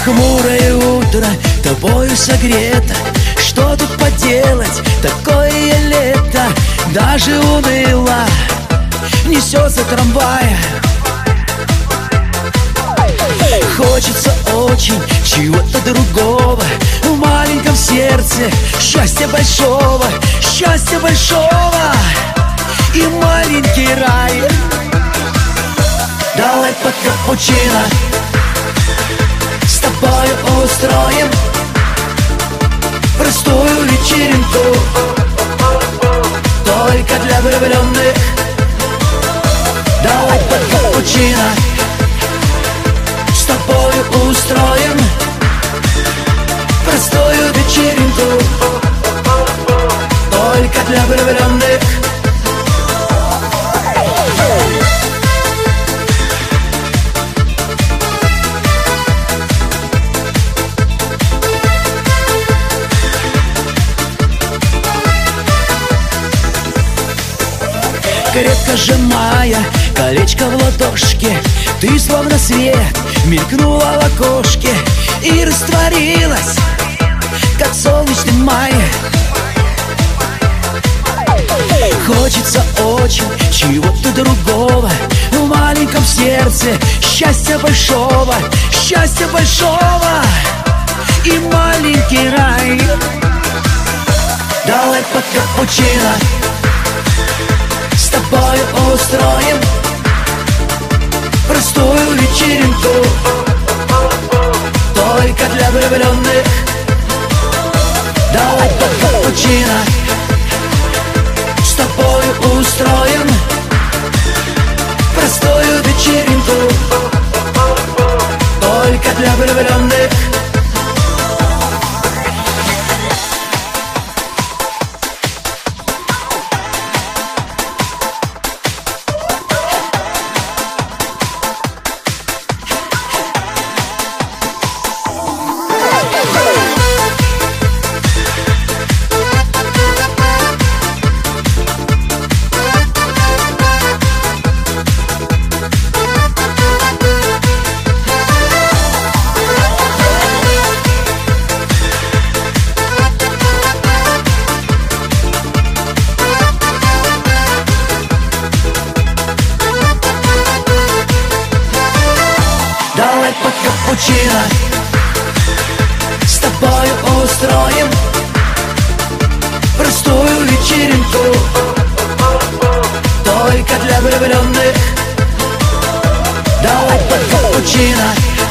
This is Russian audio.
Хмурое утро тобою согрето. Что тут поделать, такое лето. Даже уныло несется трамвай. Хочется очень чего-то другого. В маленьком сердце счастья большого. Счастья большого и маленький рай. Давай под капучино с тобою устроим простую вечеринку, только для влюбленных. Давай под капучино с тобою устроим простую вечеринку, только для влюбленных. Крепко сжимая колечко в ладошке, ты словно свет мелькнула в окошке и растворилась, как солнечный май. Хочется очень чего-то другого. В маленьком сердце счастья большого. Счастья большого и маленький рай. Давай под капучино с тобою устроим простую вечеринку, только для влюбленных. Давай под капучино с тобою устроим простую вечеринку, только для влюбленных. Давай под капучино с тобою устроим простую вечеринку, только для влюбленных. Давай под капучино